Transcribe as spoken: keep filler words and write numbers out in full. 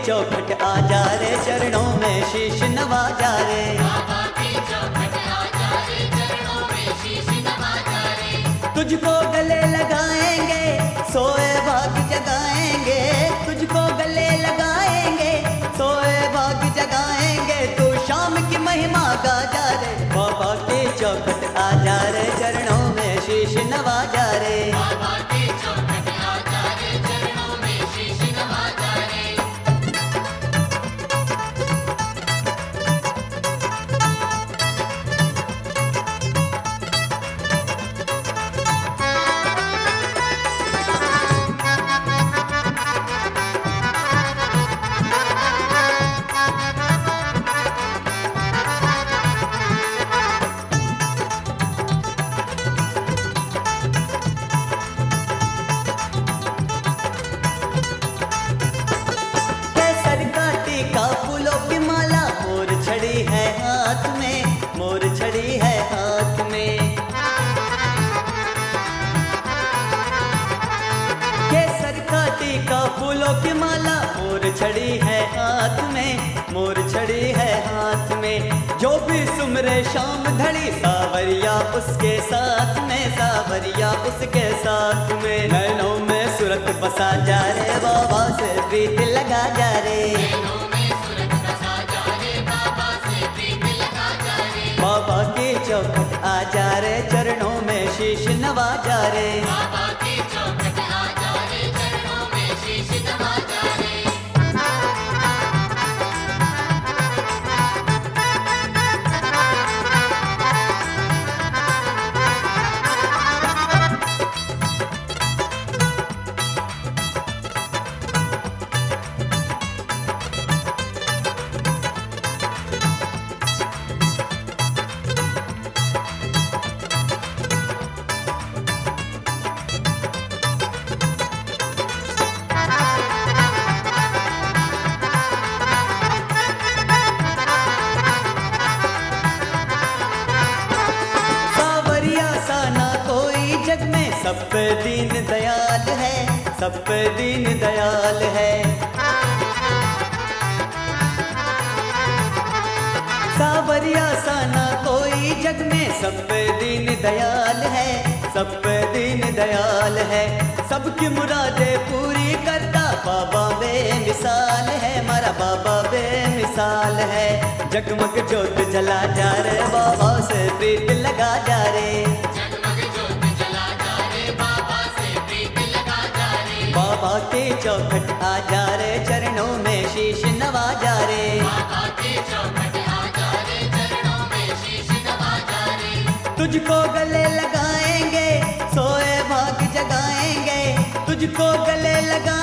चौखट आ जा रे, चरणों में शीश नवा जा रे। बाबा की चौखट आ जा रे, चरणों में शीश नवा जा रे। तुझको गले लगाएंगे, सोए भाग जगाएंगे। तुझको गले लगाएंगे, सोए भाग जगाएंगे। तू शाम की महिमा गा जा रे। बाबा की चौखट आ जा रे, चरणों में शीश नवा जा रे। बाबा की चौखट आ जा रे, चरणों में शीश नवा जा रे। केसर का टीका, फूलों की माला, मोर छड़ी है हाथ में, मोर छड़ी है हाथ में। केसर का टीका, फूलों की माला, मोर छड़ी है हाथ में, मोर छड़ी है हाथ में। जो भी सुमरे शाम धड़ी, सावरिया उसके साथ में, सावरिया उसके साथ में। नैनों में सूरत बसा जा रे, बाबा से प्रीत लगा जा रे। नैनों में सूरत बसा जा रे, बाबा से प्रीत लगा जा रे। बाबा की चौखट आ जा रे, चरणों में शीश नवा जा रे। बाबा की चौखट आ जा रे, चरणों में शीश नवा जा रे। सावरिया सा ना कोई जग में, सब पे दीन दयाल है, सब पे दीन दयाल है। सावरिया सा ना कोई जग में, सब पे दीन दयाल है, सब पे दीन दयाल है। सबकी मुरादें पूरी करता बाबा बेमिसाल है, हमारा बाबा बेमिसाल है। जगमग जोत जला जा रे, बाबा से प्रीत लगा जा रे। जगमग ज्योत जला जा रे, बाबा से प्रीत लगा जा रे। बाबा की चौखट आ जा रे, चरणों में शीश नवा जा रे। बाबा की चौखट आ जा रे, चरणों में शीश नवा जा रे। तुझको गले लगाएंगे, सोए भाग जगाएंगे। तुझको गले लगा